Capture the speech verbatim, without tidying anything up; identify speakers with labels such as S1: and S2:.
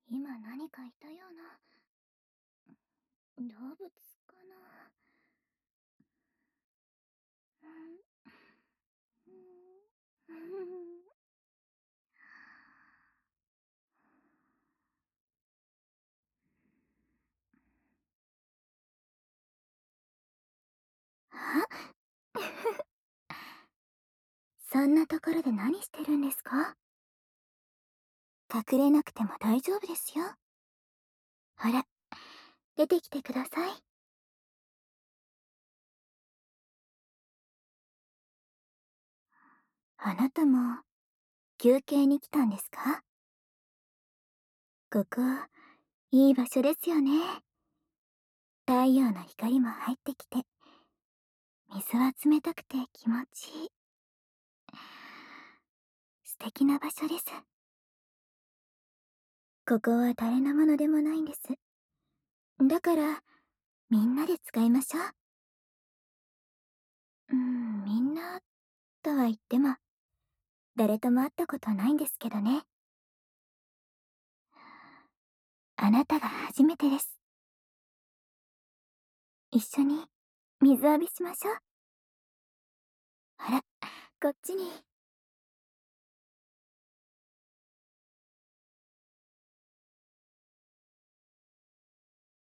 S1: 今何かいたような。動物かな。あそんなところで何してるんですか？隠れなくても大丈夫ですよ。ほら、出てきてください。あなたも休憩に来たんですか？ここ、いい場所ですよね。太陽の光も入ってきて、水は冷たくて気持ちいい。素敵な場所です。ここは誰のものでもないんです。だから、みんなで使いましょう。うーん、みんな、とは言っても、誰とも会ったことないんですけどね。あなたが初めてです。一緒に水浴びしましょう。ほら、こっちに。